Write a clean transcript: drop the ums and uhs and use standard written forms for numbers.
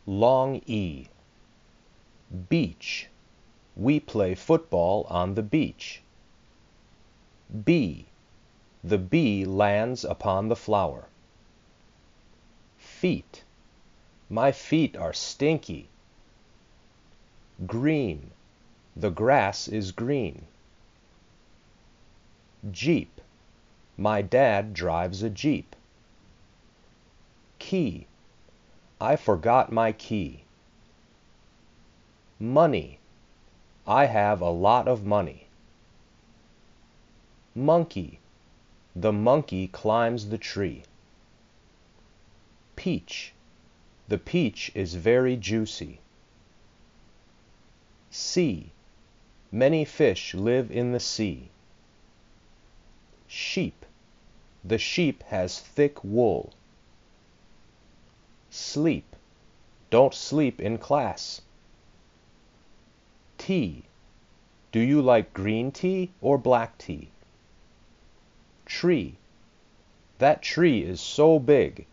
Long E. Beach. We play football on the beach. Bee. The bee lands upon the flower. Feet. My feet are stinky. Green. The grass is green. Jeep. My dad drives a Jeep. Key. I forgot my key. Money. I have a lot of money. Monkey. The monkey climbs the tree. Peach. The peach is very juicy. Sea. Many fish live in the sea. Sheep. The sheep has thick wool. Sleep. Don't sleep in class. Tea. Do you like green tea or black tea? Tree. That tree is so big,